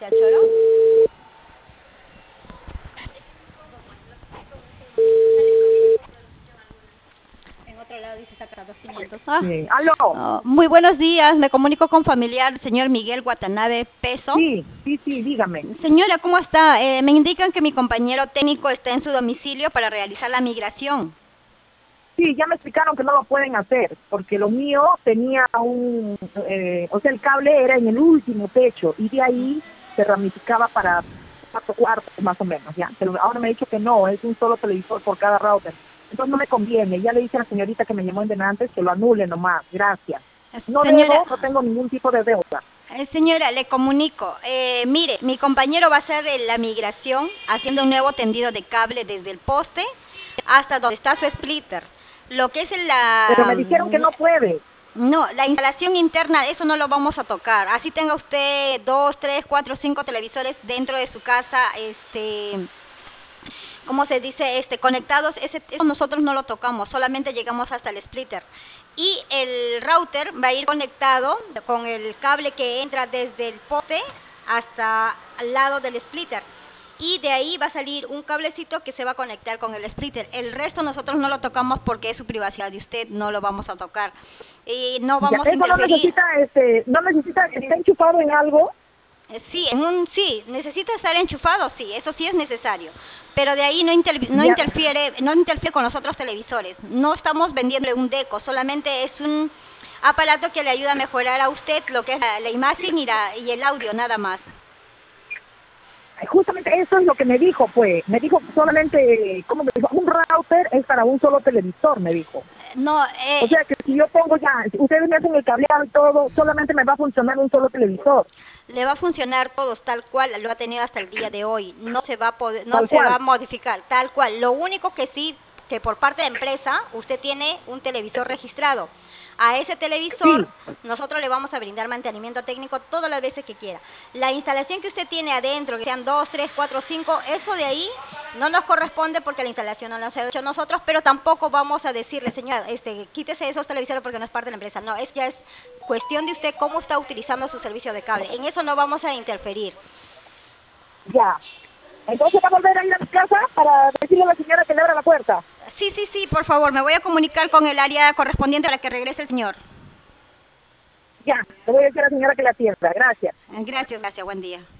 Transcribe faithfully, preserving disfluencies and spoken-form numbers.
al choro. En otro lado dice saca dos quinientos. Ah, Sí. ¿Aló? oh, muy buenos días, me comunico con familiar, señor Miguel Watanabe Peso. Sí, sí, sí, dígame. Señora, ¿cómo está? Eh, me indican que mi compañero técnico está en su domicilio para realizar la migración. Sí, ya me explicaron que no lo pueden hacer, porque lo mío tenía un, eh, o sea, el cable era en el último techo y de ahí se ramificaba para cuatro cuartos más o menos, ¿ya? Pero ahora me ha dicho que no, es un solo televisor por cada router. Entonces no me conviene. Ya le dije a la señorita que me llamó en antes que lo anule nomás. Gracias. No Señora, debo, no tengo ningún tipo de deuda. eh, señora, le comunico. Eh, mire, mi compañero va a hacer eh, la migración haciendo un nuevo tendido de cable desde el poste hasta donde está su splitter. Lo que es Pero la... me dijeron que mm, no puede. No, la instalación interna, eso no lo vamos a tocar. Así tenga usted dos, tres, cuatro, cinco televisores dentro de su casa, este, ¿cómo se dice? Este, conectados, ese, eso nosotros no lo tocamos, solamente llegamos hasta el splitter. Y el router va a ir conectado con el cable que entra desde el poste hasta al lado del splitter. Y de ahí va a salir un cablecito que se va a conectar con el splitter. El resto nosotros no lo tocamos porque es su privacidad de usted, no lo vamos a tocar. Y no Ya, vamos a eso no interferir. necesita, este, no necesita que esté enchufado en algo. Eh, Sí, en un, sí, necesita estar enchufado, sí, eso sí es necesario. Pero de ahí no, inter- no Ya, interfiere, no interfiere con los otros televisores. No estamos vendiéndole un deco, solamente es un aparato que le ayuda a mejorar a usted lo que es la, la imagen y, la- y el audio, nada más. justamente eso es lo que me dijo, pues. Me dijo solamente, ¿cómo me dijo? Un router es para un solo televisor, me dijo. No, O eh, sea que si yo pongo ya, si ustedes me hacen el cableado y todo, solamente me va a funcionar un solo televisor, le va a funcionar todos tal cual lo ha tenido hasta el día de hoy. No se va a poder, no tal se va cual. a modificar tal cual. Lo único que sí, que por parte de la empresa, usted tiene un televisor registrado. A ese televisor Sí, nosotros le vamos a brindar mantenimiento técnico todas las veces que quiera. La instalación que usted tiene adentro, que sean dos, tres, cuatro, cinco, eso de ahí no nos corresponde porque la instalación no la hemos hecho nosotros, pero tampoco vamos a decirle, señora, este, quítese esos televisores porque no es parte de la empresa. No, es ya es cuestión de usted cómo está utilizando su servicio de cable. En eso no vamos a interferir. ya. Entonces va a volver a ir a mi casa para decirle a la señora que le abra la puerta. Sí, sí, sí, por favor, me voy a comunicar con el área correspondiente para que regrese el señor. Ya, le voy a decir a la señora que la atienda. Gracias. Gracias, gracias, buen día.